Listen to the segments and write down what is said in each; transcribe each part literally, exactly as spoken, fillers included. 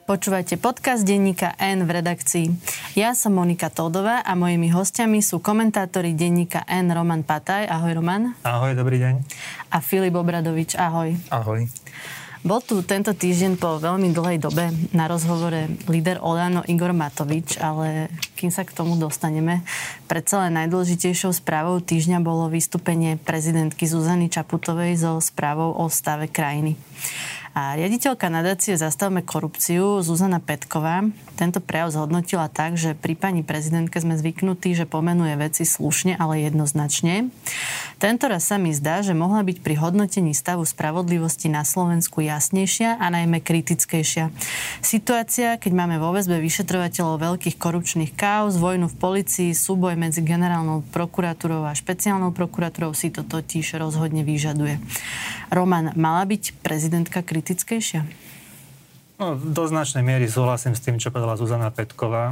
Počúvajte podcast denníka N v redakcii. Ja som Monika Tódová a mojimi hostiami sú komentátori denníka N Roman Pataj. Ahoj, Roman. Ahoj, dobrý deň. A Filip Obradovič. Ahoj. Ahoj. Bol tu tento týždeň po veľmi dlhej dobe na rozhovore líder Olano Igor Matovič, ale kým sa k tomu dostaneme, predsa len najdôležitejšou správou týždňa bolo vystúpenie prezidentky Zuzany Čaputovej so správou o stave krajiny. A riaditeľka nadácie Zastavme korupciu Zuzana Petková tento prejav zhodnotila tak, že pri pani prezidentke sme zvyknutí, že pomenuje veci slušne, ale jednoznačne. Tento raz sa mi zdá, že mohla byť pri hodnotení stavu spravodlivosti na Slovensku jasnejšia a najmä kritickejšia. Situácia, keď máme vo väzbe vyšetrovateľov veľkých korupčných káuz, vojnu v polícii, súboj medzi generálnou prokuratúrou a špeciálnou prokuratúrou si to totiž rozhodne vyžaduje. Roman, mala byť prezidentka kritickejšia? No, do značnej miery súhlasím s tým, čo povedala Zuzana Petková,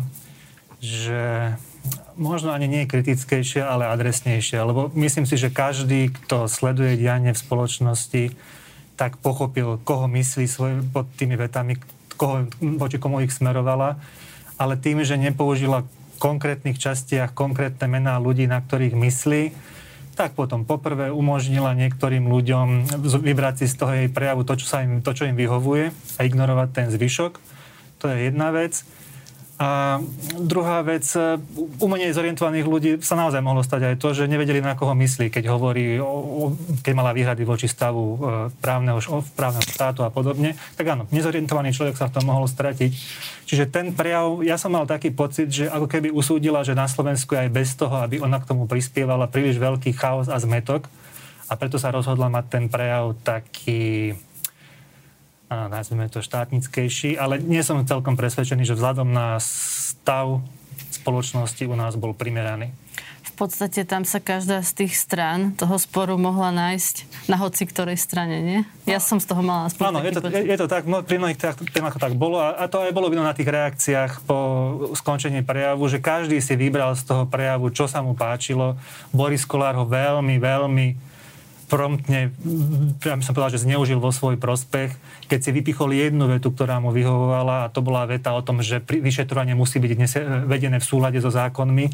že možno ani nie kritickejšia, ale adresnejšia, lebo myslím si, že každý, kto sleduje dianie v spoločnosti, tak pochopil, koho myslí svoj, pod tými vetami, koho, voči komu ich smerovala, ale tým, že nepoužila v konkrétnych častiach konkrétne mená ľudí, na ktorých myslí, tak potom poprvé umožnila niektorým ľuďom vybrať si z toho jej prejavu to, čo, sa im, to, čo im vyhovuje a ignorovať ten zvyšok. To je jedna vec. A druhá vec, u menej zorientovaných ľudí sa naozaj mohlo stať aj to, že nevedeli, na koho myslí, keď hovorí, o, keď mala výhrady voči stavu právneho, právneho štátu a podobne. Tak áno, nezorientovaný človek sa v tom mohol stratiť. Čiže ten prejav, ja som mal taký pocit, že ako keby usúdila, že na Slovensku aj bez toho, aby ona k tomu prispievala, príliš veľký chaos a zmetok. A preto sa rozhodla mať ten prejav taký, áno, nazvime to štátnickejší, ale nie som celkom presvedčený, že vzhľadom na stav spoločnosti u nás bol primeraný. V podstate tam sa každá z tých strán toho sporu mohla nájsť na hoci ktorej strane, nie? Ja som z toho mala aspoň áno, taký je to, pocit. je to tak, pri mnohých témach to tak bolo a, a to aj bolo vidno na tých reakciách po skončení prejavu, že každý si vybral z toho prejavu, čo sa mu páčilo. Boris Kollár ho veľmi, veľmi promptne, ja by som povedal, že zneužil vo svoj prospech, keď si vypichol jednu vetu, ktorá mu vyhovovala, a to bola veta o tom, že vyšetrovanie musí byť vedené v súlade so zákonmi.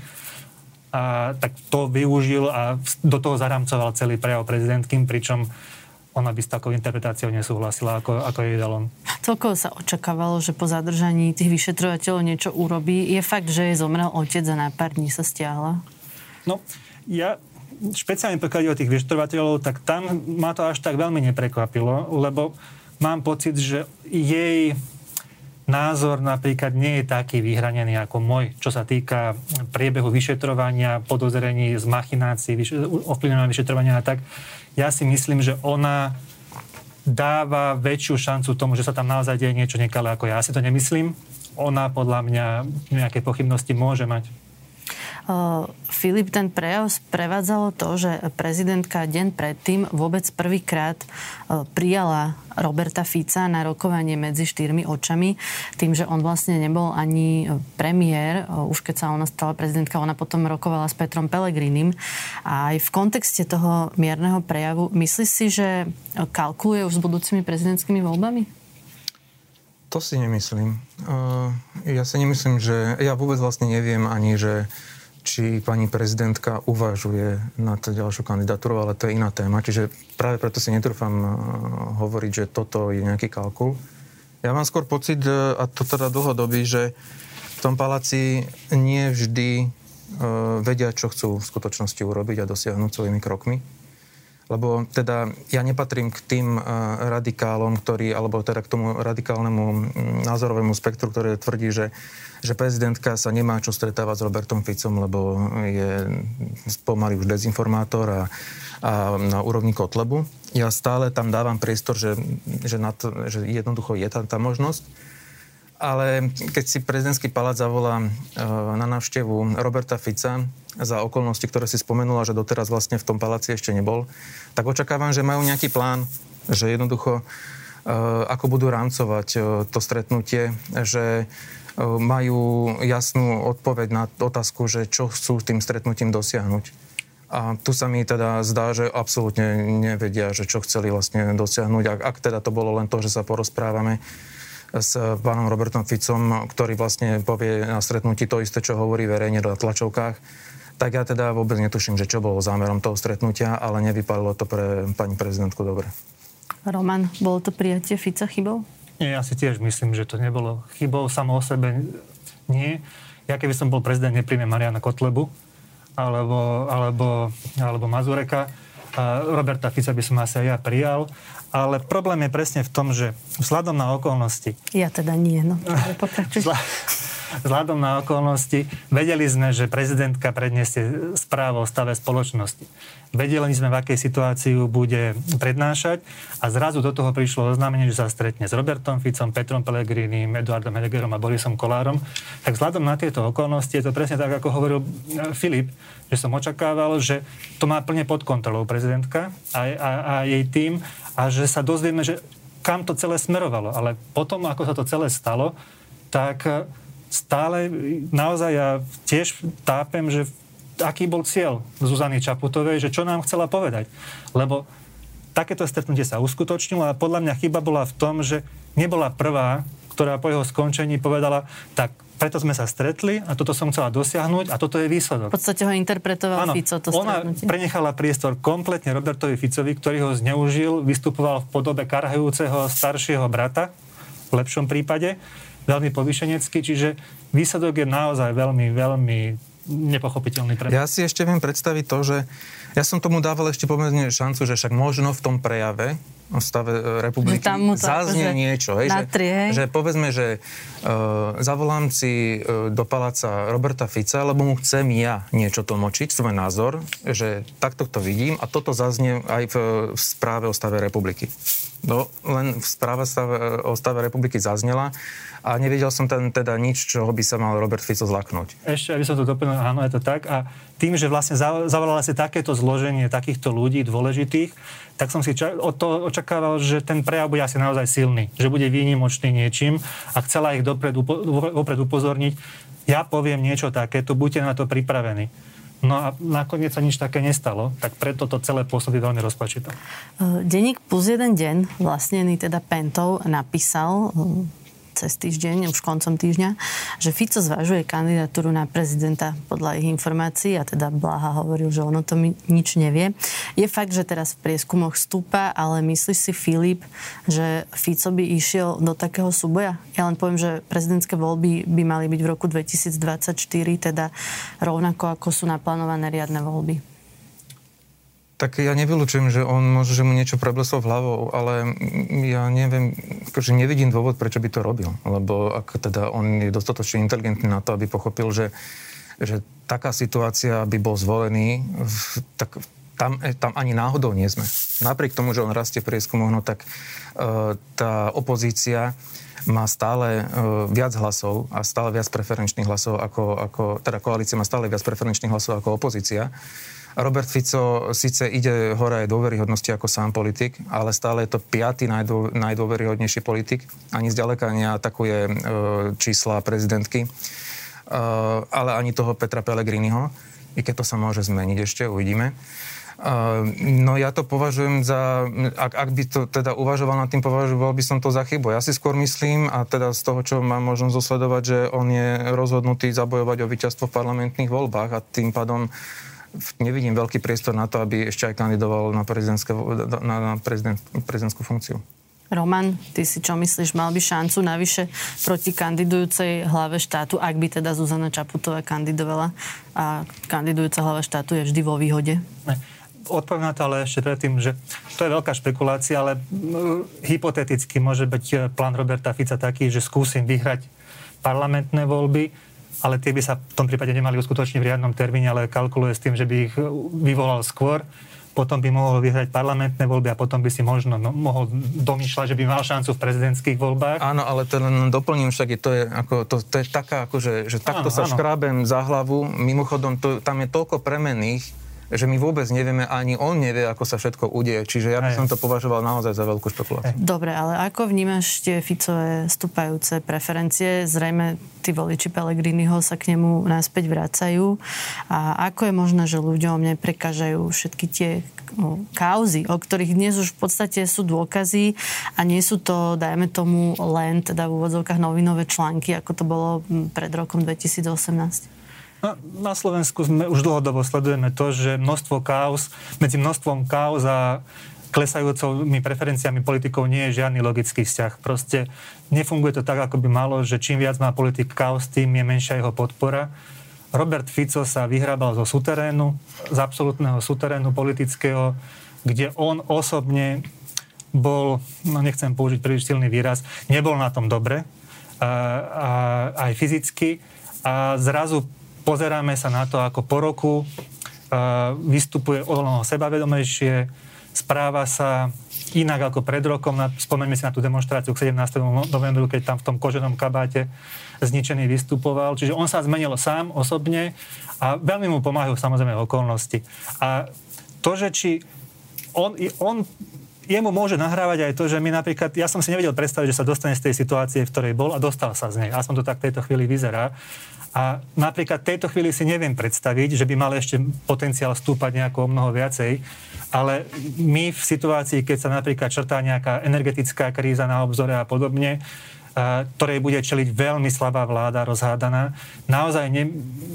A tak to využil a do toho zaramcoval celý prejav prezidentkým, pričom ona by s takou interpretáciou nesúhlasila, ako, ako jej dalo. Celkovo sa očakávalo, že po zadržaní tých vyšetrovateľov niečo urobí. Je fakt, že jej zomrel otec a na pár dní sa stiahla? No, ja špeciálne pokiaľ ide o tých vyšetrovateľov, tak tam ma to až tak veľmi neprekvapilo, lebo mám pocit, že jej názor napríklad nie je taký vyhranený ako môj, čo sa týka priebehu vyšetrovania, podozrení z machinácií, ovplyvňovania vyšetrovania a tak. Ja si myslím, že ona dáva väčšiu šancu tomu, že sa tam naozaj deje niečo nekalé ako ja. Ja si to nemyslím. Ona podľa mňa nejaké pochybnosti môže mať. Uh, Filip, ten prejav sprevádzalo to, že prezidentka deň predtým vôbec prvýkrát uh, prijala Roberta Fica na rokovanie medzi štyrmi očami, tým, že on vlastne nebol ani premiér, uh, už keď sa ona stala prezidentka, ona potom rokovala s Petrom Pellegrinim. A aj v kontexte toho mierneho prejavu, myslíš si, že kalkuluje už s budúcimi prezidentskými voľbami? To si nemyslím. Uh, ja si nemyslím, že... Ja vôbec vlastne neviem ani, že či pani prezidentka uvažuje na to ďalšiu kandidatúru, ale to je iná téma. Čiže práve preto si netrúfam hovoriť, že toto je nejaký kalkul. Ja mám skôr pocit, a to teda dlhodobý, že v tom paláci nie vždy vedia, čo chcú v skutočnosti urobiť a dosiahnuť svojimi krokmi. Lebo teda ja nepatrím k tým radikálom, ktorí, alebo teda k tomu radikálnemu názorovému spektru, ktoré tvrdí, že že prezidentka sa nemá čo stretávať s Robertom Ficom, lebo je pomaly už dezinformátor a, a na úrovni Kotlebu. Ja stále tam dávam priestor, že, že, na to, že jednoducho je tam tá možnosť. Ale keď si prezidentský palác zavolá e, na návštevu Roberta Fica za okolnosti, ktoré si spomenula, že doteraz vlastne v tom paláci ešte nebol, tak očakávam, že majú nejaký plán, že jednoducho e, ako budú rámcovať e, to stretnutie, že majú jasnú odpoveď na otázku, že čo chcú tým stretnutím dosiahnuť. A tu sa mi teda zdá, že absolútne nevedia, že čo chceli vlastne dosiahnuť. Ak, ak teda to bolo len to, že sa porozprávame, s pánom Robertom Ficom, ktorý vlastne povie na stretnutí to isté, čo hovorí verejne na tlačovkách, tak ja teda vôbec netuším, že čo bolo zámerom toho stretnutia, ale nevypadlo to pre pani prezidentku dobre. Roman, bolo to prijatie Fica chybou? Nie, ja si tiež myslím, že to nebolo chybou samo o sebe. Nie. Ja keby som bol prezident, nepríjmem Mariana Kotlebu alebo, alebo, alebo Mazureka. A Roberta Fica by som asi aj ja prijal. Ale problém je presne v tom, že vzhľadom na okolnosti... Ja teda nie, no. Pokračuj. Vzhľadom na okolnosti vedeli sme, že prezidentka predniesie správu o stave spoločnosti. Vedeli sme, v akej situácii bude prednášať a zrazu do toho prišlo oznámenie, že sa stretne s Robertom Ficom, Petrom Pellegrinim, Eduardom Hegerom a Borisom Kolárom. Tak vzhľadom na tieto okolnosti je to presne tak, ako hovoril Filip, že som očakával, že to má plne pod kontrolou prezidentka a, a, a jej tým a že sa dozvieme, že kam to celé smerovalo. Ale potom, ako sa to celé stalo, tak stále naozaj ja tiež tápem, že aký bol cieľ Zuzany Čaputovej, že čo nám chcela povedať. Lebo takéto stretnutie sa uskutočnilo a podľa mňa chyba bola v tom, že nebola prvá, ktorá po jeho skončení povedala, tak preto sme sa stretli a toto som chcela dosiahnuť a toto je výsledok. V podstate ho interpretoval Áno, Fico, to ona stretnutie. prenechala priestor kompletne Robertovi Ficovi, ktorý ho zneužil, vystupoval v podobe karhajúceho staršieho brata, v lepšom prípade, veľmi povýšenecký, čiže výsledok je naozaj veľmi, veľmi nepochopiteľný pre mňa. Ja si ešte viem predstaviť to, že ja som tomu dával ešte pomerne šancu, že však možno v tom prejave o stave republiky zaznie niečo. Hej, že, že povedzme, že uh, zavolám si uh, do paláca Roberta Fica, lebo mu chcem ja niečo tlmočiť, svoj názor, že takto to vidím a toto zaznie aj v, v správe o stave republiky. No, len v správe stave, o stave republiky zaznela a nevedel som tam teda nič, čoho by sa mal Robert Fico zlaknúť. Ešte, aby som to doplnil, áno, je to tak. A tým, že vlastne zavolala si takéto zloženie takýchto ľudí dôležitých, tak som si ča- od toho očakával, že ten prejav bude asi naozaj silný, že bude výnimočný niečím a chcela ich dopredu, vopred upozorniť. Ja poviem niečo takéto, buďte na to pripravení. No a nakoniec sa nič také nestalo, tak preto to celé pôsobí veľmi rozpačito. Denník Plus jeden deň, vlastnený teda Pentou, napísal cez týždeň, už koncom týždňa, že Fico zvažuje kandidatúru na prezidenta podľa ich informácií a teda Bláha hovoril, že ono to mi nič nevie. Je fakt, že teraz v prieskumoch stúpa, ale myslíš si, Filip, že Fico by išiel do takého súboja? Ja len poviem, že prezidentské voľby by mali byť v roku dvetisícdvadsaťštyri, teda rovnako ako sú naplánované riadne voľby. Tak ja nevylučujem, že on môže, že mu niečo prebleslo v hlavou, ale ja neviem, že nevidím dôvod, prečo by to robil. Lebo ak teda on je dostatočne inteligentný na to, aby pochopil, že, že taká situácia by bol zvolený, tak tam, tam ani náhodou nie sme. Napriek tomu, že on rastie v prieskumoch, no tak uh, tá opozícia má stále uh, viac hlasov a stále viac preferenčných hlasov ako, ako, teda koalícia má stále viac preferenčných hlasov ako opozícia. Robert Fico síce ide hore aj dôveryhodnosti ako sám politik, ale stále je to piaty najdô, najdôveryhodnejší politik. Ani zďaleka neatakuje e, čísla prezidentky, e, ale ani toho Petra Pellegriniho, i keď to sa môže zmeniť ešte, uvidíme. E, no ja to považujem za, ak, ak by to teda uvažoval nad tým, považoval by som to za chybu. Ja si skôr myslím, a teda z toho, čo mám možnosť dosledovať, že on je rozhodnutý zabojovať o víťazstvo v parlamentných voľbách a tým pádom nevidím veľký priestor na to, aby ešte aj kandidoval na, na, na prezident, prezidentskú funkciu. Roman, ty si čo myslíš, mal by šancu navyše proti kandidujúcej hlave štátu, ak by teda Zuzana Čaputová kandidovala a kandidujúca hlava štátu je vždy vo výhode? Ne. Odpoviem na to, ale ešte predtým, že to je veľká špekulácia, ale hypoteticky môže byť plán Roberta Fica taký, že skúsim vyhrať parlamentné voľby, ale tie by sa v tom prípade nemali uskutočniť v riadnom termíne, ale kalkuluje s tým, že by ich vyvolal skôr. Potom by mohol vyhrať parlamentné voľby a potom by si možno no, mohol domýšľať, že by mal šancu v prezidentských voľbách. Áno, ale to len doplním, však je, to, je, ako, to, to je taká, akože, že takto áno, sa áno. škrábem za hlavu. Mimochodom, to, tam je toľko premenných, že my vôbec nevieme, ani on nevie, ako sa všetko udeje. Čiže ja by som to považoval naozaj za veľkú špekuláciu. Dobre, ale ako vnímaš tie Ficové stúpajúce preferencie? Zrejme tí voliči Pellegriniho sa k nemu naspäť vracajú. A ako je možné, že ľuďom neprekážajú všetky tie kauzy, o ktorých dnes už v podstate sú dôkazy a nie sú to, dajme tomu, len teda v úvodzovkách novinové články, ako to bolo pred rokom dvetisícosemnásť? No, na Slovensku sme už dlhodobo sledujeme to, že množstvo kauz, medzi množstvom kauz a klesajúcimi preferenciami politikov nie je žiadny logický vzťah. Proste nefunguje to tak, ako by malo, že čím viac má politik kauz, tým je menšia jeho podpora. Robert Fico sa vyhrábal zo suterénu, z absolútneho suterénu politického, kde on osobne bol, no nechcem použiť príliš silný výraz, nebol na tom dobre, a, a, aj fyzicky. A zrazu pozeráme sa na to, ako po roku a, vystupuje oveľa sebavedomejšie, správa sa inak ako pred rokom. Spomeňme si na tú demonštráciu k sedemnástemu novembru, keď tam v tom koženom kabáte zničený vystupoval. Čiže on sa zmenil sám osobne a veľmi mu pomáhajú samozrejme okolnosti. A to, že či on, on jemu môže nahrávať aj to, že my napríklad, ja som si nevedel predstaviť, že sa dostane z tej situácie, v ktorej bol a dostal sa z nej. Aspoň to tak v tejto chvíli vyzerá. A napríklad v tejto chvíli si neviem predstaviť, že by mal ešte potenciál stúpať nejako o mnoho viacej, ale my v situácii, keď sa napríklad črtá nejaká energetická kríza na obzore a podobne, a, ktorej bude čeliť veľmi slabá vláda rozhádaná, naozaj ne,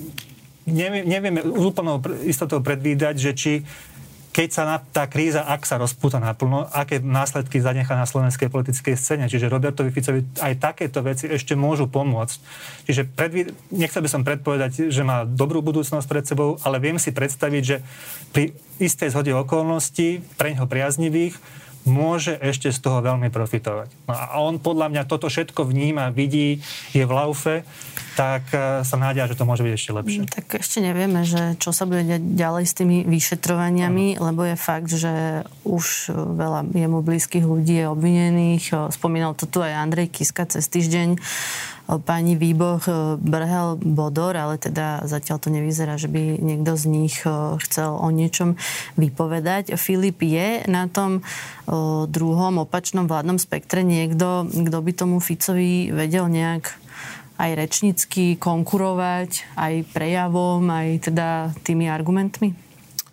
ne, nevieme úplnou istotou predvídať, že či keď sa na, tá kríza, ak sa rozpúta naplno, aké následky zanechá na slovenskej politickej scéne. Čiže Robertovi Ficovi aj takéto veci ešte môžu pomôcť. Čiže predví... nechcel by som predpovedať, že má dobrú budúcnosť pred sebou, ale viem si predstaviť, že pri istej zhode okolností, preňho priaznivých, môže ešte z toho veľmi profitovať. No a on podľa mňa toto všetko vníma, vidí, je v laufe, tak sa nádej, že to môže byť ešte lepšie. Tak ešte nevieme, že čo sa bude diať ďalej s tými vyšetrovaniami, lebo je fakt, že už veľa jemu blízkych ľudí je obvinených. Spomínal to tu aj Andrej Kiska cez týždeň. Pani Výboh Brhel Bodor, ale teda zatiaľ to nevyzerá, že by niekto z nich chcel o niečom vypovedať. Filip, je na tom druhom opačnom vládnom spektre niekto, kto by tomu Ficovi vedel nejak aj rečnícky konkurovať, aj prejavom, aj teda tými argumentmi?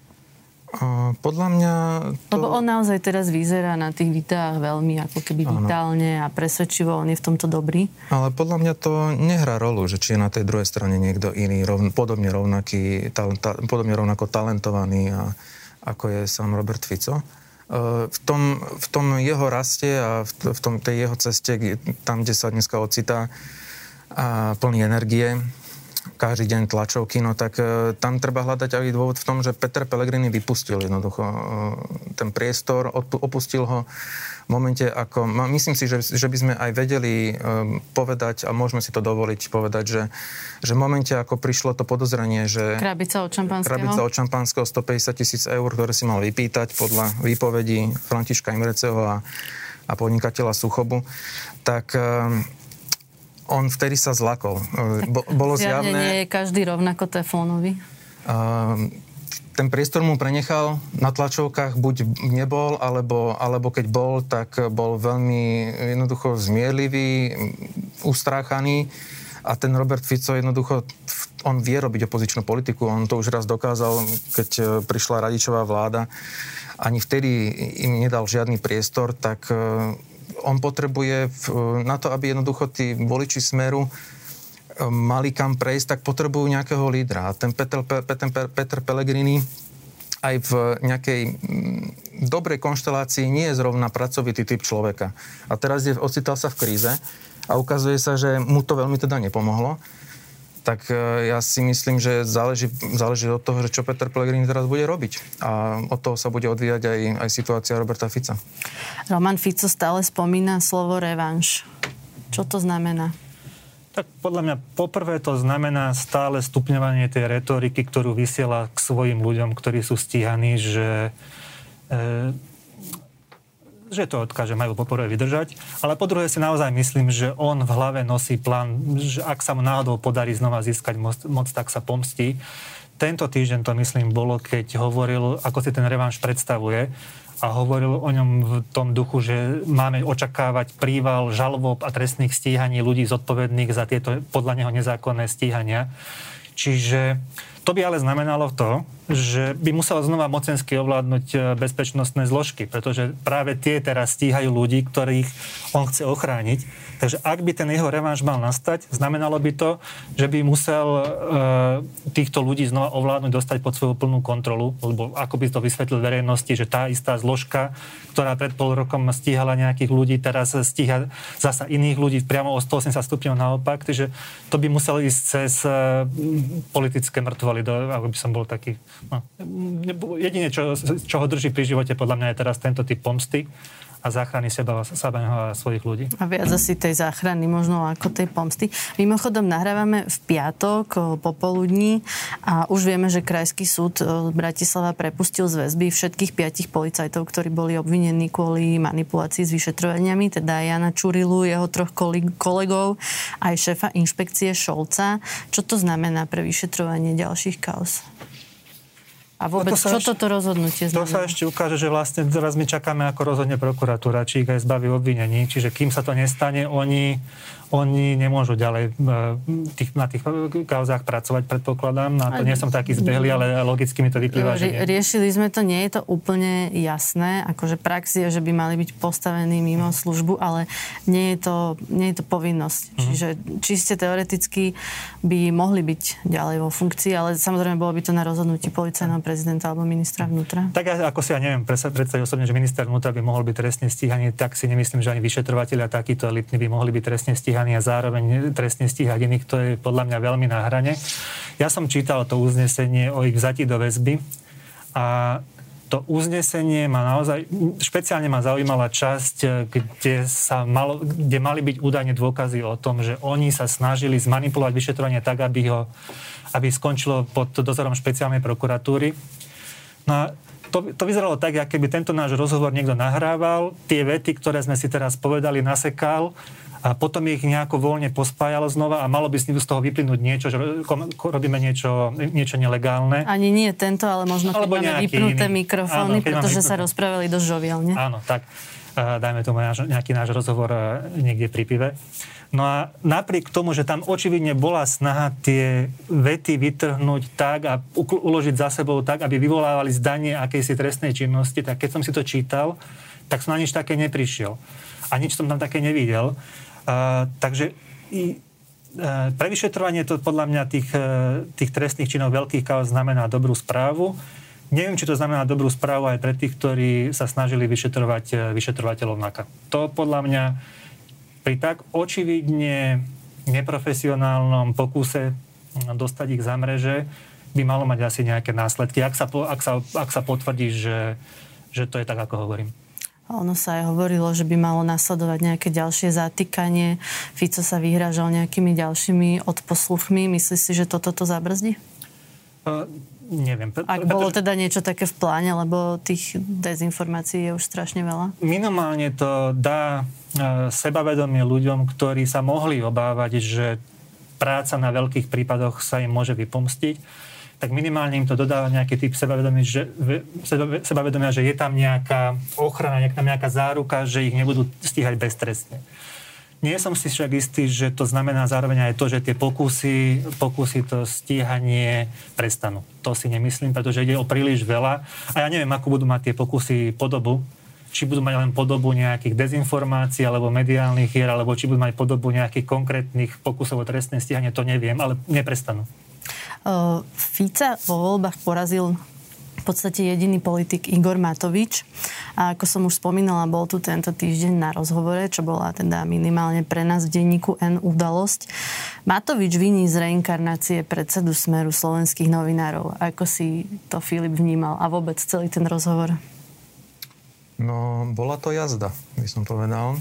Podľa mňa... To... Lebo on naozaj teraz vyzerá na tých videách veľmi ako keby vitálne a presvedčivo, on je v tomto dobrý. Ale podľa mňa to nehrá rolu, že či je na tej druhej strane niekto iný, rovn, podobne rovnaký, ta, ta, podobne rovnako talentovaný, a, ako je sám Robert Fico. V tom, v tom jeho raste a v, v tom, tej jeho ceste, tam, kde sa dneska ocitá, a plný energie, každý deň tlačovky, no tak e, tam treba hľadať aj dôvod v tom, že Peter Pellegrini vypustil jednoducho e, ten priestor, odpu- opustil ho v momente ako... Myslím si, že, že by sme aj vedeli e, povedať, a môžeme si to dovoliť povedať, že, že v momente, ako prišlo to podozrenie, že... Krabica od šampanského. Krabica od šampanského stopäťdesiat tisíc eur, ktoré si mal vypýtať podľa výpovedí Františka Imreceho a, a podnikateľa Suchobu, tak... E, on vtedy sa zlakol. Bo, bolo zjavné... nie je každý rovnako teflónový. Uh, ten priestor mu prenechal, na tlačovkách buď nebol, alebo, alebo keď bol, tak bol veľmi jednoducho zmierlivý, ustráchaný, a ten Robert Fico jednoducho, on vie robiť opozičnú politiku, on to už raz dokázal, keď prišla Radičová vláda, ani vtedy im nedal žiadny priestor, tak on potrebuje na to, aby jednoducho tí voliči Smeru mali kam prejsť, tak potrebujú nejakého lídra. A ten Peter, Peter, Peter Pellegrini aj v nejakej dobrej konštelácii nie je zrovna pracovitý typ človeka. A teraz je, ocital sa v kríze a ukazuje sa, že mu to veľmi teda nepomohlo. Tak ja si myslím, že záleží, záleží od toho, že čo Peter Pellegrini teraz bude robiť. A od toho sa bude odvíjať aj, aj situácia Roberta Fica. Roman Fico stále spomína slovo revanš. Čo to znamená? Tak podľa mňa poprvé to znamená stále stupňovanie tej retoriky, ktorú vysiela k svojim ľuďom, ktorí sú stíhaní, že, e, že to odkáže, majú po prvé vydržať, ale po druhé si naozaj myslím, že on v hlave nosí plán, že ak sa mu náhodou podarí znova získať moc, moc tak sa pomstí. Tento týždeň to myslím bolo, keď hovoril, ako si ten revanš predstavuje a hovoril o ňom v tom duchu, že máme očakávať príval žalob a trestných stíhaní ľudí zodpovedných za tieto podľa neho nezákonné stíhania. Čiže to by ale znamenalo to, že by musel znova mocensky ovládnuť bezpečnostné zložky, pretože práve tie teraz stíhajú ľudí, ktorých on chce ochrániť. Takže ak by ten jeho revanš mal nastať, znamenalo by to, že by musel e, týchto ľudí znova ovládnuť, dostať pod svoju plnú kontrolu, lebo ako by to vysvetlil verejnosti, že tá istá zložka, ktorá pred pol rokom stíhala nejakých ľudí, teraz stíha zasa iných ľudí priamo o stoosemdesiat stupňov naopak, takže to by muselo ísť cez e, politické mŕtvoly, do, ako by som bol taký. No, jedine, čo, čo ho drží pri živote, podľa mňa je teraz tento typ pomsty a záchrany seba, seba a svojich ľudí. A viac asi tej záchrany možno ako tej pomsty. Mimochodom nahrávame v piatok popoludní a už vieme, že Krajský súd Bratislava prepustil z väzby všetkých piatich policajtov, ktorí boli obvinení kvôli manipulácii s vyšetrovaniami, teda Jana Čurilu, jeho troch kolegov, aj šéfa inšpekcie Šolca. Čo to znamená pre vyšetrovanie ďalších kauz? A vôbec, to čo ešte, toto rozhodnutie znamená? To sa ešte ukáže, že vlastne teraz my čakáme, ako rozhodne prokuratúra, či ich aj zbaví obvinení. Čiže kým sa to nestane, oni, oni nemôžu ďalej tých, na tých kauzách pracovať, predpokladám. Na to nie som taký zbehlý, ale logicky mi to vyplýva, že nie. Riešili sme to, nie je to úplne jasné. Akože prax je, že by mali byť postavení mimo službu, ale nie je to, nie je to povinnosť. Mm-hmm. Čiže čiste teoreticky by mohli byť ďalej vo funkcii, ale samozrejme bolo by to na rozhodnutí policajného prezidenta alebo ministra vnútra. Tak ja, ako si ja neviem predstaviť osobne, že minister vnútra by mohol byť trestne stíhaný, tak si nemyslím, že ani vyšetrovateľia takíto elitní by mohli byť trestne stíhaní a zároveň trestne stíhať iných, to je podľa mňa veľmi na hrane. Ja som čítal to uznesenie o ich vzatí do väzby a to uznesenie ma naozaj, špeciálne ma zaujímala časť, kde, sa malo, kde mali byť údajne dôkazy o tom, že oni sa snažili zmanipulovať vyšetrovanie tak, aby ho aby skončilo pod dozorom špeciálnej prokuratúry. No a to, to vyzeralo tak, ako keby tento náš rozhovor niekto nahrával, tie vety, ktoré sme si teraz povedali, nasekal a potom ich nejako voľne pospájalo znova a malo by z toho vyplynúť niečo, že robíme niečo, niečo nelegálne. Ani nie tento, ale možno keď máme vypnuté iný. mikrofóny, áno, pretože sa rozprávali dosť žoviálne. Áno, tak dajme tomu nejaký náš rozhovor niekde pri pive. No a napriek tomu, že tam očividne bola snaha tie vety vytrhnúť tak a uložiť za sebou tak, aby vyvolávali zdanie akejsi trestnej činnosti, tak keď som si to čítal, tak som na nič také neprišiel. A nič som tam také nevidel. Uh, takže i, uh, pre vyšetrovanie to podľa mňa tých, uh, tých trestných činov veľkých kauz znamená dobrú správu. Neviem, či to znamená dobrú správu aj pre tých, ktorí sa snažili vyšetrovať vyšetrovateľov NAKA. To podľa mňa pri tak očividne neprofesionálnom pokuse dostať ich za mreže by malo mať asi nejaké následky, ak sa, ak sa, ak sa potvrdí, že, že to je tak, ako hovorím. Ono sa aj hovorilo, že by malo nasledovať nejaké ďalšie zatýkanie. Fico sa vyhrážal nejakými ďalšími odposluchmi. Myslíš si, že toto to zabrzdí? Uh, neviem. Pre, Ak bolo pretože... teda niečo také v pláne, lebo tých dezinformácií je už strašne veľa? Minimálne to dá sebavedomie ľuďom, ktorí sa mohli obávať, že práca na veľkých prípadoch sa im môže vypomstiť, tak minimálne im to dodáva nejaký typ sebavedomia, že, sebavedomia, že je tam nejaká ochrana, je tam nejaká záruka, že ich nebudú stíhať beztrestne. Nie som si však istý, že to znamená zároveň aj to, že tie pokusy, pokusy to stíhanie prestanú. To si nemyslím, pretože ide o príliš veľa a ja neviem, akú budú mať tie pokusy podobu. Či budú mať len podobu nejakých dezinformácií alebo mediálnych hier, alebo či budú mať podobu nejakých konkrétnych pokusov o trestné stíhanie, to neviem, ale neprestanú. Uh, Fica vo voľbách porazil v podstate jediný politik Igor Matovič. A ako som už spomínala, bol tu tento týždeň na rozhovore, čo bola teda minimálne pre nás v denníku N udalosť. Matovič viní z reinkarnácie predsedu Smeru slovenských novinárov. Ako si to Filip vnímal a vôbec celý ten rozhovor? No, bola to jazda, by som povedal.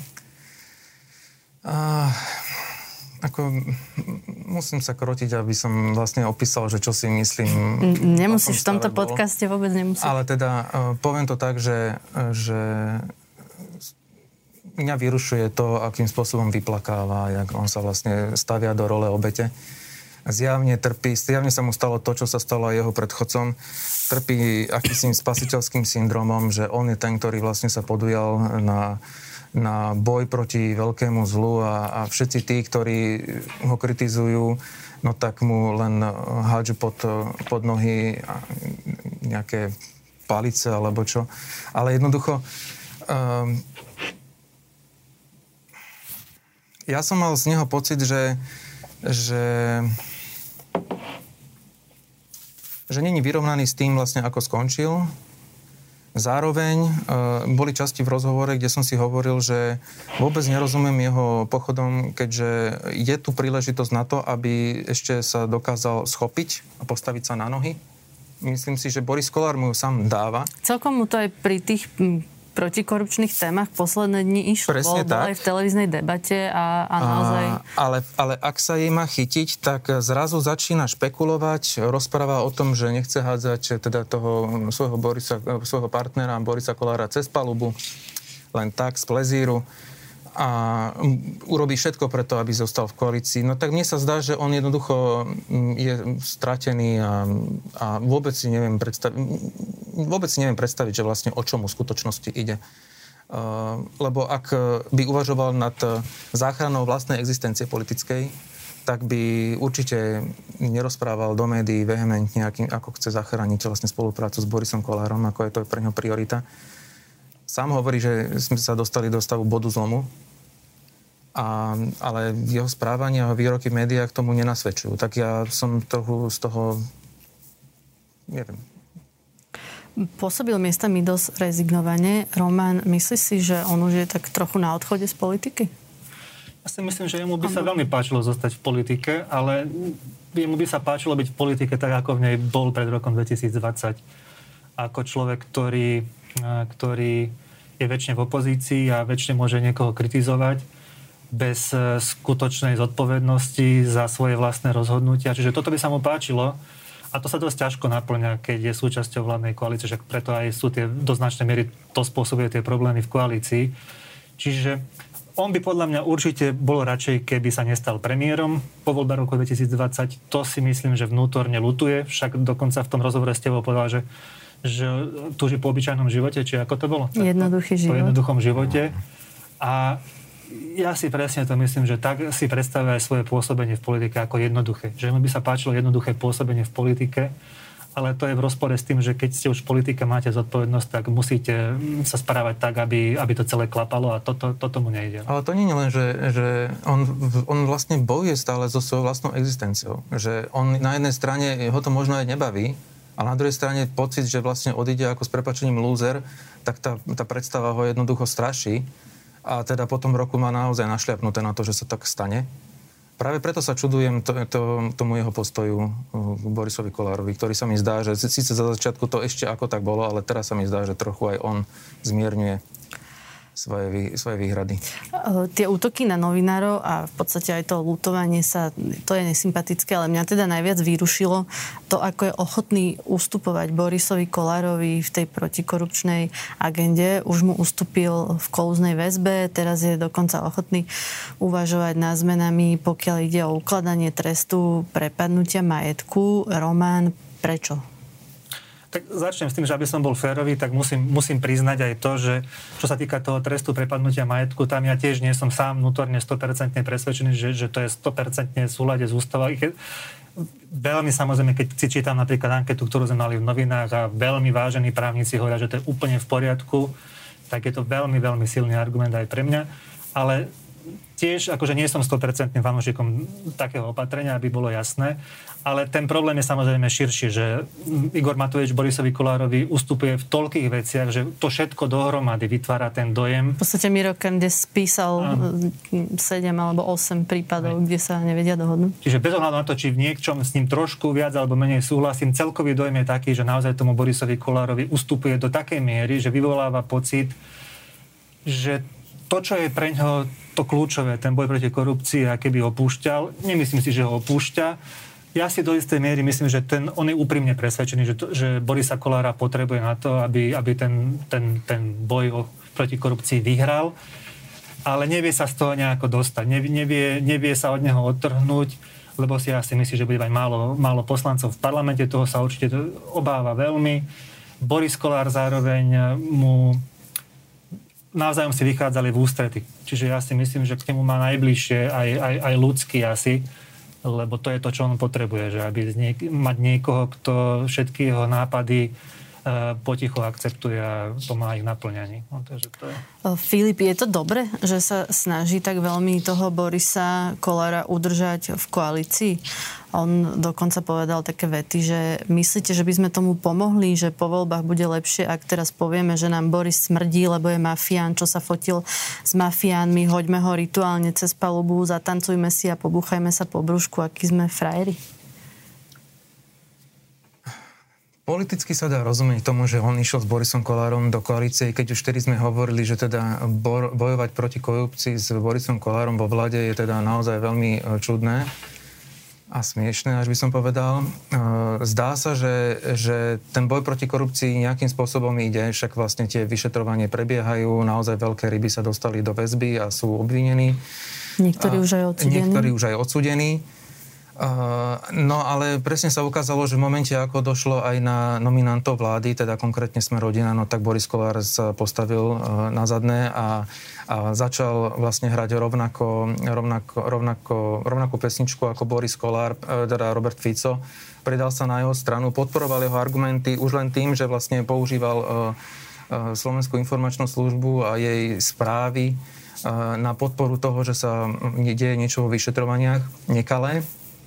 A, ako, musím sa krotiť, aby som vlastne opísal, že čo si myslím. Nemusíš v tomto podcaste, vôbec nemusíš. Ale teda, poviem to tak, že, že mňa vyrušuje to, akým spôsobom vyplakáva, jak on sa vlastne stavia do role obete. Zjavne trpí, zjavne sa mu stalo to, čo sa stalo aj jeho predchodcom. Trpí akýmsi spasiteľským syndromom, že on je ten, ktorý vlastne sa podujal na, na boj proti veľkému zlu a, a všetci tí, ktorí ho kritizujú, no tak mu len hádžu pod, pod nohy nejaké palice alebo čo. Ale jednoducho um, ja som mal z neho pocit, že že že není vyrovnaný s tým vlastne, ako skončil. Zároveň uh, boli časti v rozhovore, kde som si hovoril, že vôbec nerozumiem jeho pochodom, keďže je tu príležitosť na to, aby ešte sa dokázal schopiť a postaviť sa na nohy. Myslím si, že Boris Kollár mu ju sám dáva. Celkom mu to aj pri tých m, protikorupčných témach posledné dni išlo. Presne bol, tak. Bol aj v televíznej debate a, a naozaj... A, ale, ale ak sa jej má chytiť, tak zrazu začína špekulovať, rozpráva o tom, že nechce hádzať teda toho svojho, Borisa, svojho partnera Borisa Kollára cez palubu, len tak, z plezíru. A urobí všetko preto, aby zostal v koalícii. No tak mne sa zdá, že on jednoducho je stratený a, a vôbec si neviem predstaviť, vôbec si neviem predstaviť, že vlastne o čom v skutočnosti ide. Uh, lebo ak by uvažoval nad záchranou vlastnej existencie politickej, tak by určite nerozprával do médií vehementne, akým, ako chce zachrániť vlastne spoluprácu s Borisom Kollárom, ako je to pre ňo priorita. Sám hovorí, že sme sa dostali do stavu bodu zlomu, a, ale jeho správanie a výroky v médiách tomu nenasvedčujú. Tak ja som trochu z toho, neviem. Pôsobil miestami dosť rezignovane. Roman, myslíš si, že on už je tak trochu na odchode z politiky? Ja si myslím, že jemu by sa veľmi páčilo zostať v politike, ale jemu by sa páčilo byť v politike tak, ako v nej bol pred rokom dvetisícdvadsať. Ako človek, ktorý, ktorý je väčšine v opozícii a väčšine môže niekoho kritizovať bez skutočnej zodpovednosti za svoje vlastné rozhodnutia. Čiže toto by sa mu páčilo a to sa dosť ťažko naplňa, keď je súčasťou vládnej koalície, že preto aj sú tie do značnej miery, to spôsobuje tie problémy v koalícii. Čiže on by podľa mňa určite bol radšej, keby sa nestal premiérom po voľbách roku dvetisícdvadsať. To si myslím, že vnútorne ľutuje. Však dokonca v tom rozhovore s tebou povedal, že že túži po obyčajnom živote, či ako to bolo? Jednoduchý život. Po jednoduchom živote. A ja si presne to myslím, že tak si predstavuje aj svoje pôsobenie v politike ako jednoduché. Že mu by sa páčilo jednoduché pôsobenie v politike, ale to je v rozpore s tým, že keď ste už v politike, máte zodpovednosť, tak musíte sa správať tak, aby, aby to celé klapalo a toto to, to tomu nejde. Ale to nie je len, že, že on, on vlastne bojuje stále so svojou vlastnou existenciou. Že on na jednej strane, ho to možno aj nebaví, a na druhej strane pocit, že vlastne odíde ako s prepáčením lúzer, tak tá, tá predstava ho jednoducho straší. A teda po tom roku má naozaj našľapnuté na to, že sa tak stane. Práve preto sa čudujem to, to, tomu jeho postoju k Borisovi Kollárovi, ktorý sa mi zdá, že síce za začiatku to ešte ako tak bolo, ale teraz sa mi zdá, že trochu aj on zmierňuje svoje, vý, svoje výhrady. Tie útoky na novinárov a v podstate aj to ľutovanie sa, to je nesympatické, ale mňa teda najviac vyrušilo to, ako je ochotný ustupovať Borisovi Kollárovi v tej protikorupčnej agende. Už mu ustúpil v kolúznej väzbe, teraz je dokonca ochotný uvažovať nad zmenami, pokiaľ ide o ukladanie trestu prepadnutia majetku. Roman, prečo? Tak začnem s tým, že aby som bol férový, tak musím, musím priznať aj to, že čo sa týka toho trestu prepadnutia majetku, tam ja tiež nie som sám vnútorne sto percent presvedčený, že, že to je sto percent v súlade s ústavou. Veľmi samozrejme, keď si čítam napríklad anketu, ktorú sme mali v novinách a veľmi vážení právnici hovoria, že to je úplne v poriadku, tak je to veľmi, veľmi silný argument aj pre mňa. Ale tiež, akože nie som sto percent fanúšikom takého opatrenia, aby bolo jasné, ale ten problém je samozrejme širší, že Igor Matovič Borisovi Kollárovi ustupuje v toľkých veciach, že to všetko dohromady vytvára ten dojem. V podstate Miro Kendes spísal sedem alebo osem prípadov, Aj. kde sa nevedia dohodnúť. Čiže bez ohľadu na to, či v niečom s ním trošku viac alebo menej súhlasím, celkový dojem je taký, že naozaj tomu Borisovi Kollárovi ustupuje do takej miery, že vyvoláva pocit, že to, čo je pre ňoho to kľúčové, ten boj proti korupcii, a keby opúšťal, nemyslím si, že ho opúšťa. Ja si do istej miery myslím, že ten, on je úprimne presvedčený, že, to, že Borisa Kollára potrebuje na to, aby, aby ten, ten, ten boj proti korupcii vyhral. ale nevie sa z toho nejako dostať. Nevie, nevie, nevie sa od neho odtrhnúť, lebo si asi myslí, že bude mať málo, málo poslancov v parlamente, toho sa určite obáva veľmi. Boris Kollár zároveň mu navzájom si vychádzali v ústrety. Čiže ja si myslím, že k nemu má najbližšie aj, aj, aj ľudský asi, lebo to je to, čo on potrebuje, že aby niek- mať niekoho, kto všetky jeho nápady uh, potichu akceptuje a pomáha ich naplňaní. No, takže to je... Filip, je to dobre, že sa snaží tak veľmi toho Borisa Kollára udržať v koalícii? On dokonca povedal také vety, že myslíte, že by sme tomu pomohli, že po voľbách bude lepšie, ak teraz povieme, že nám Boris smrdí, lebo je mafián, čo sa fotil s mafiánmi, hoďme ho rituálne cez palubu, zatancujme si a pobúchajme sa po brúšku, akí sme frajeri? Politicky sa dá rozumieť tomu, že on išiel s Borisom Kollárom do koalície, keď už vtedy sme hovorili, že teda bojovať proti korupcii s Borisom Kollárom vo vláde je teda naozaj veľmi čudné a smiešné, až by som povedal. Zdá sa, že, že ten boj proti korupcii nejakým spôsobom ide, však vlastne tie vyšetrovanie prebiehajú, naozaj veľké ryby sa dostali do väzby a sú obvinení. Niektorí už aj odsúdení. Niektorí už aj odsúdení. Uh, no ale presne sa ukázalo, že v momente, ako došlo aj na nominantov vlády, teda konkrétne Sme rodina, no tak Boris Kollár sa postavil uh, na zadné a, a začal vlastne hrať rovnako, rovnako, rovnako, rovnakú pesničku ako Boris Kollár, uh, teda Robert Fico. Pridal sa na jeho stranu, podporoval jeho argumenty už len tým, že vlastne používal uh, uh, Slovenskú informačnú službu a jej správy uh, na podporu toho, že sa deje niečo vo vyšetrovaniach nekalé.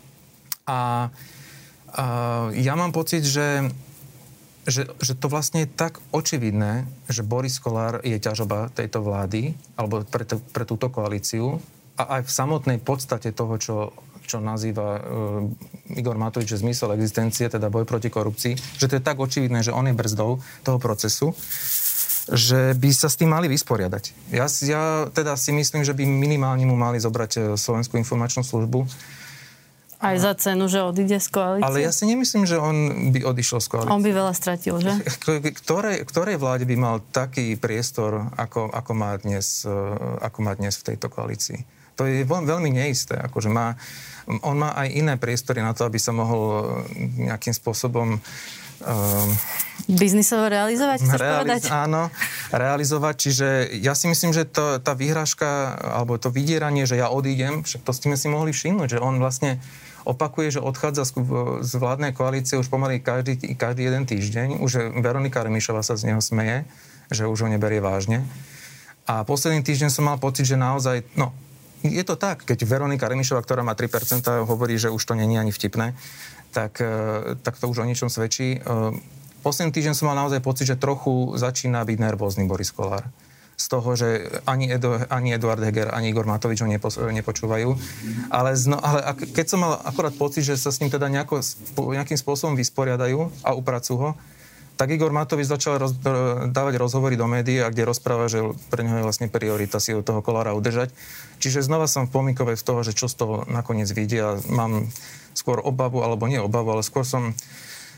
A, a ja mám pocit, že, že, že to vlastne je tak očividné, že Boris Kollár je ťažoba tejto vlády, alebo pre, t- pre túto koalíciu a aj v samotnej podstate toho, čo, čo nazýva uh, Igor Matovič, že zmysel existencie, teda boj proti korupcii, že to je tak očividné, že on je brzdou toho procesu, že by sa s tým mali vysporiadať. Ja, ja teda si myslím, že by minimálne mu mali zobrať Slovenskú informačnú službu. Aj za cenu, že odíde z koalície? Ale ja si nemyslím, že on by odišiel z koalície. On by veľa stratil, že? Ktorej, ktorej vláde by mal taký priestor, ako, ako, má dnes, ako má dnes v tejto koalícii? To je veľmi neisté. Akože má, on má aj iné priestory na to, aby sa mohol nejakým spôsobom Um, biznisovo realizovať, chceš realiz- povedať? Áno, realizovať. Čiže ja si myslím, že to, tá výhražka, alebo to vydieranie, že ja odídem, však to ste si mohli všimnúť, že on vlastne opakuje, že odchádza z, z vládnej koalície už pomaly každý, každý jeden týždeň. Už Veronika Remišová sa z neho smeje, že už ho neberie vážne. A posledný týždeň som mal pocit, že naozaj, no, je to tak, keď Veronika Remišová, ktorá má tri percentá, hovorí, že už to nie je ani vtipné, tak, tak to už o niečom svedčí. Posledný týždeň som mal naozaj pocit, že trochu začína byť nervózny Boris Kollár. Z toho, že ani, Edo, ani Eduard Heger, ani Igor Matovič ho nepo, nepočúvajú. Ale, zno, ale keď som mal akorát pocit, že sa s ním teda nejako, nejakým spôsobom vysporiadajú a upracujú ho, tak Igor Matovič začal roz, dávať rozhovory do médií, kde rozpráva, že pre neho je vlastne priorita si od toho Kollára udržať. Čiže znova som v pomykove z toho, že čo z toho nakoniec vidia. Mám skôr obavu, alebo nie obavu, ale skôr som uh,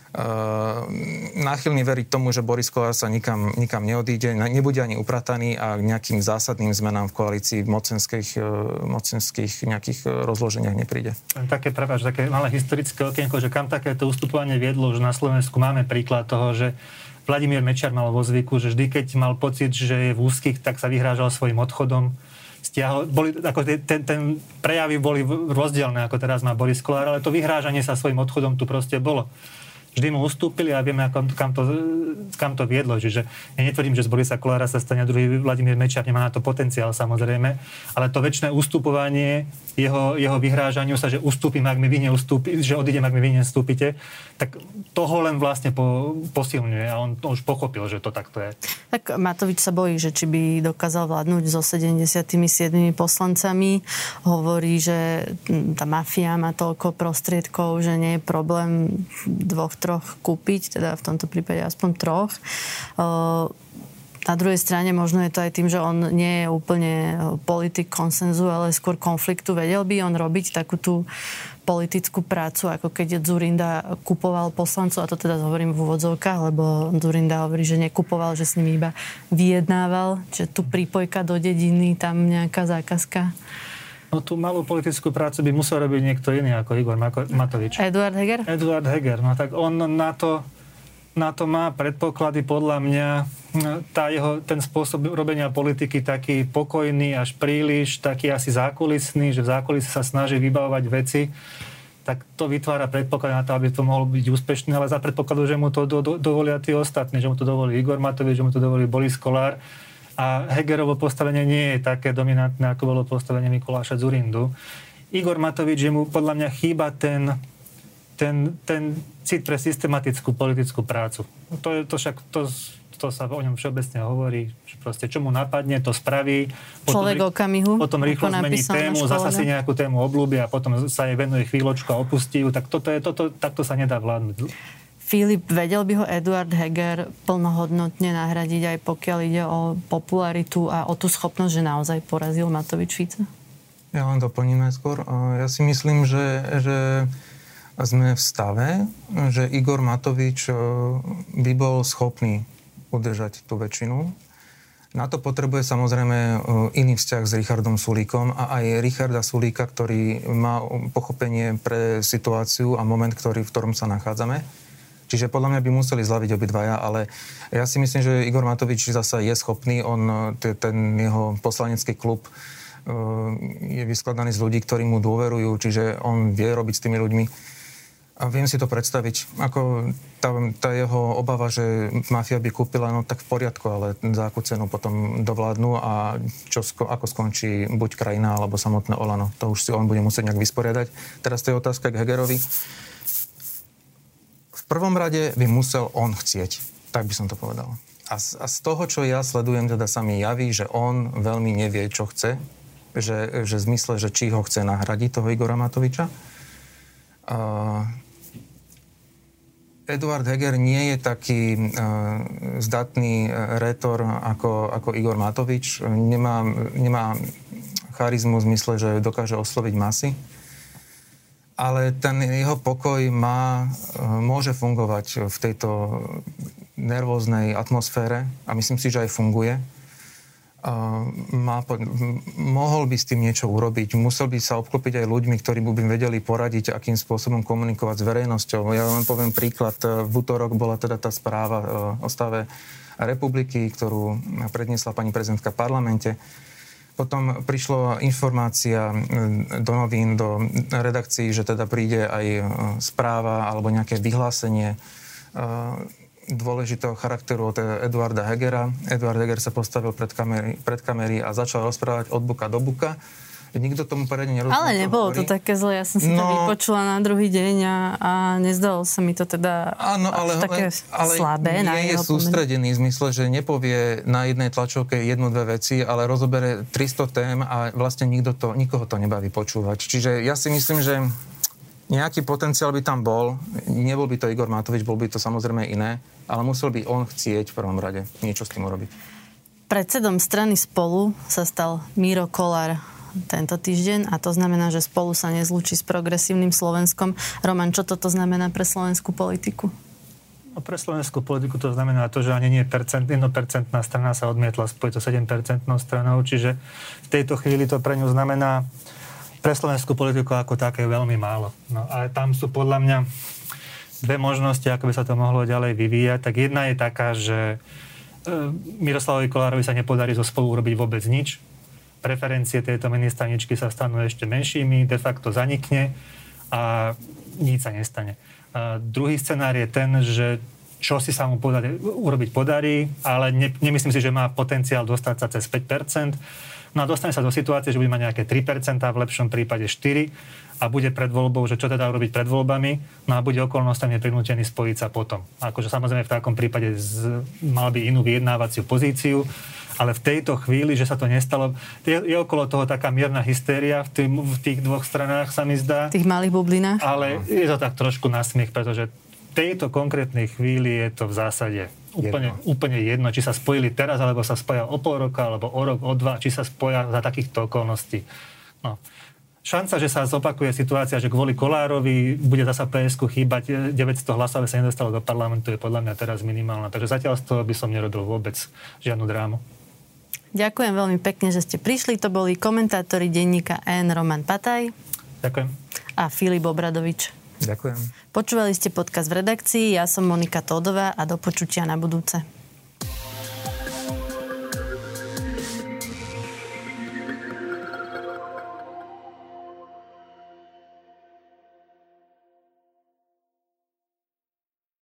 náchylný veriť tomu, že Boris Kollár sa nikam, nikam neodíde, nebude ani uprataný a nejakým zásadným zmenám v koalícii v mocenských, uh, mocenských nejakých rozloženiach nepríde. Také, prepáč, také malé historické okienko, že kam takéto ustupovanie viedlo, že na Slovensku máme príklad toho, že Vladimír Mečiar mal vo zvyku, že vždy, keď mal pocit, že je v úzkých, tak sa vyhrážal svojim odchodom. Stiahol, boli, ako ten, ten prejavy boli rozdielne, ako teraz má Boris Kollár, ale to vyhrážanie sa svojim odchodom tu proste bolo. Vždy mu ustúpili a vieme, ako, kam, to, kam to viedlo. Čiže ja netvrdím, že z Borisa Kollára sa stane druhý Vladimír Mečiar, nemá na to potenciál samozrejme, ale to väčšie ustupovanie, jeho, jeho vyhrážaniu sa, že ustúpim, ak mi vy neustúpi, že odídem, ak mi vy nestúpite, tak toho len vlastne po, posilňuje a on už pochopil, že to takto je. Tak Matovič sa bojí, že či by dokázal vládnuť so sedemdesiatsedem poslancami. Hovorí, že tá mafia má toľko prostriedkov, že nie je problém dvoch, troch kúpiť, teda v tomto prípade aspoň troch. Na druhej strane možno je to aj tým, že on nie je úplne politik konsenzu, ale skôr konfliktu. Vedel by on robiť takú tú politickú prácu, ako keď Dzurinda kupoval poslancov, a to teda hovorím v úvodzovkách, lebo Dzurinda hovorí, že nekupoval, že s nimi iba vyjednával, že tu prípojka do dediny, tam nejaká zákazka. No tú malú politickú prácu by musel robiť niekto iný ako Igor Matovič. Eduard Heger? Eduard Heger, no tak on na to, na to má predpoklady podľa mňa. Tá jeho, ten spôsob robenia politiky taký pokojný, až príliš, taký asi zákulisný, že v zákulisí sa snaží vybavovať veci, tak to vytvára predpoklad na to, aby to mohlo byť úspešné, ale za predpokladu, že mu to do, do, dovolia tí ostatní, že mu to dovolí Igor Matovič, že mu to dovolí Boris Kollár. A Hegerovo postavenie nie je také dominantné, ako bolo postavenie Mikuláša Dzurindu. Igor Matovič, že mu podľa mňa chýba ten, ten, ten cit pre systematickú politickú prácu. To je to však... To, to sa o ňom všeobecne hovorí, že proste čo mu napadne, to spraví. Potom, Človek okamihu. Potom rýchlo zmení tému, zasa si nejakú tému obľúbi a potom sa jej venuje chvíľočku a opustí ju. Tak toto je, toto, takto sa nedá vládnuť. Filip, vedel by ho Eduard Heger plnohodnotne nahradiť, aj pokiaľ ide o popularitu a o tú schopnosť, že naozaj porazil Matovič Fica? Ja len doplním najskôr. Ja si myslím, že, že sme v stave, že Igor Matovič by bol schopný udržať tú väčšinu. Na to potrebuje samozrejme iný vzťah s Richardom Sulíkom a aj Richarda Sulíka, ktorý má pochopenie pre situáciu a moment, ktorý, v ktorom sa nachádzame. Čiže podľa mňa by museli zlaviť obidvaja, ale ja si myslím, že Igor Matovič zasa je schopný. On, ten jeho poslanecký klub je vyskladaný z ľudí, ktorí mu dôverujú, čiže on vie robiť s tými ľuďmi. A viem si to predstaviť. Ako tá, tá jeho obava, že mafia by kúpila, no tak v poriadku, ale za akú cenu potom dovládnu a čo, ako skončí buď krajina, alebo samotné Olano. To už si on bude musieť nejak vysporiadať. Teraz to je otázka k Hegerovi. V prvom rade by musel on chcieť. Tak by som to povedal. A z, a z toho, čo ja sledujem, teda sa mi javí, že on veľmi nevie, čo chce. Že, že v zmysle, že či ho chce nahradiť, toho Igora Matoviča. Uh, Eduard Heger nie je taký uh, zdatný rétor ako, ako Igor Matovič. Nemá, nemá charizmu v zmysle, že dokáže osloviť masy. Ale ten jeho pokoj má, uh, môže fungovať v tejto nervóznej atmosfére a myslím si, že aj funguje. Uh, má, mohol by s tým niečo urobiť. Musel by sa obklopiť aj ľuďmi, ktorí by vedeli poradiť, akým spôsobom komunikovať s verejnosťou. Ja len poviem príklad. V útorok bola teda tá správa uh, o stave republiky, ktorú predniesla pani prezidentka v parlamente. Potom prišla informácia do novín, do redakcií, že teda príde aj správa alebo nejaké vyhlásenie uh, dôležitého charakteru od Eduarda Hegera. Eduard Heger sa postavil pred kamery, pred kamery a začal rozprávať od buka do buka. Nikto tomu poriadne nerozumie. Ale nebolo to také zle. Ja som si no, to vypočula na druhý deň a, a nezdalo sa mi to teda áno, ale, také ale slabé. Ale nie je sústredený v zmysle, že nepovie na jednej tlačovke jednu, dve veci, ale rozobere tristo tém a vlastne nikto to, nikoho to nebaví počúvať. Čiže ja si myslím, že nejaký potenciál by tam bol. Nebol by to Igor Matovič, bol by to samozrejme iné, ale musel by on chcieť v prvom rade niečo s tým urobiť. Predsedom strany Spolu sa stal Miro Kollár tento týždeň a to znamená, že Spolu sa nezlúči s progresívnym Slovenskom. Roman, čo toto znamená pre slovenskú politiku? No, pre slovenskú politiku to znamená to, že ani nie percent, jedno percentná strana sa odmietla spojiť so sedem percentnou stranou, čiže v tejto chvíli to pre ňu znamená pre slovenskú politiku ako také veľmi málo. No ale tam sú podľa mňa dve možnosti, ako by sa to mohlo ďalej vyvíjať. Tak jedna je taká, že Miroslavovi Kollárovi sa nepodarí zo Spolu urobiť vôbec nič. Preferencie tejto ministraničky sa stanú ešte menšími, de facto zanikne a nič sa nestane. A druhý scenár je ten, že čo si sa mu podarí, urobiť podarí, ale ne, nemyslím si, že má potenciál dostať sa cez päť percent. No a dostane sa do situácie, že bude mať nejaké tri percentá, v lepšom prípade štyri a bude pred voľbou, že čo teda urobiť pred voľbami, no a bude okolnostami prinútený spojiť sa potom. Akože samozrejme v takom prípade z, mal by inú vyjednávaciu pozíciu, ale v tejto chvíli, že sa to nestalo, je, je okolo toho taká mierna hystéria v, tým, v tých dvoch stranách, sa mi zdá. V tých malých bublinách? Ale je to tak trošku na smiech, pretože v tejto konkrétnej chvíli je to v zásade úplne jedno. úplne jedno, či sa spojili teraz, alebo sa spoja o pol roka, alebo o rok, o dva, či sa spoja za takýchto okolností. No. šanca, že sa zopakuje situácia, že kvôli Kollárovi bude zasa pé es ku chýbať deväťsto hlasov, aby sa nedostalo do parlamentu, je podľa mňa teraz minimálna. Takže zatiaľ z toho by som nerobil vôbec žiadnu drámu. Ďakujem veľmi pekne, že ste prišli. To boli komentátori denníka N Roman Pataj. Ďakujem. A Filip Obradovič. Ďakujem. Počúvali ste podcast v redakcii, ja som Monika Tódová a do počutia na budúce.